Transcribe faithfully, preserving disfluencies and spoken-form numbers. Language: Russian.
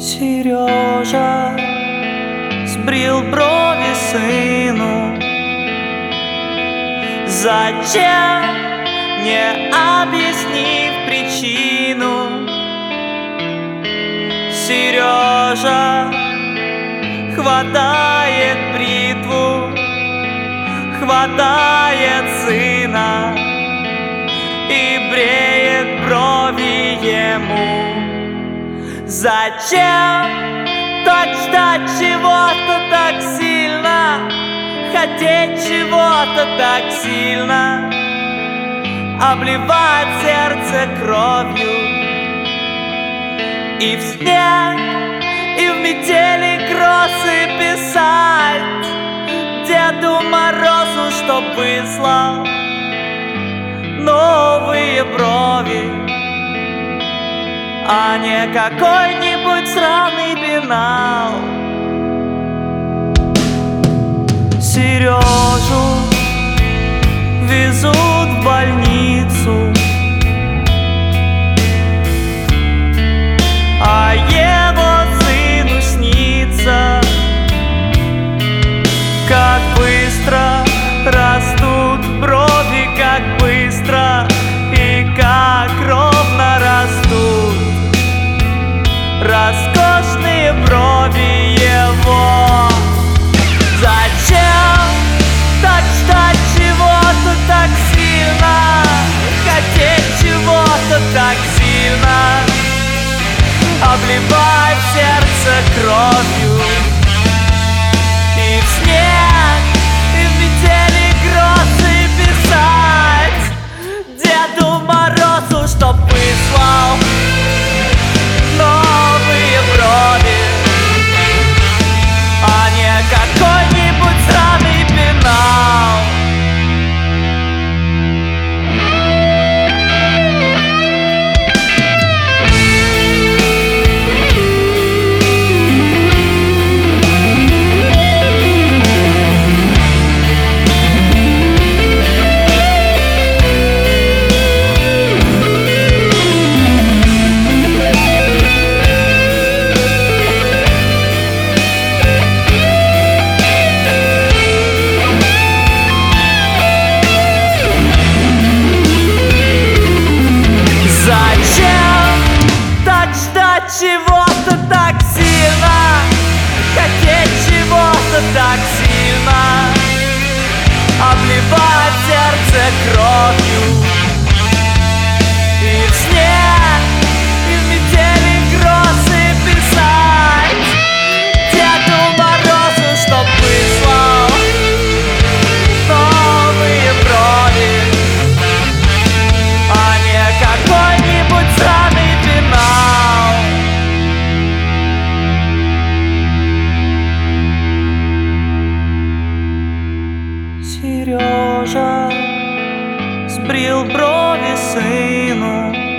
Сережа сбрил брови сыну. Зачем, не объяснив причину? Сережа хватает бритву, хватает сына и бреет брови ему. Зачем так ждать чего-то так сильно, хотеть чего-то так сильно, обливать сердце кровью? И в снег, и в метели грозы писать Деду Морозу, чтоб выслал новые брови, а не какой-нибудь сраный пенал. Сережу везут в больницу, а его сыну снится, как быстро растут брови, как быстро и как ровно растут роскошные брови его. Зачем так ждать чего-то так сильно, хотеть чего-то так сильно, обливать сердце кровью? И в снег, и в метели грозы писать Деду Морозу, чтоб выслал новые брови, а не какой-нибудь сраный пенал. Чего-то так сильно, хотеть чего-то так сильно, обливать сердце кровью. И в снег, и в метели грозы писать Деду Морозу, чтоб выслал новые брови, а не какой-нибудь сраный пенал. Сережа сбрил брови сыну.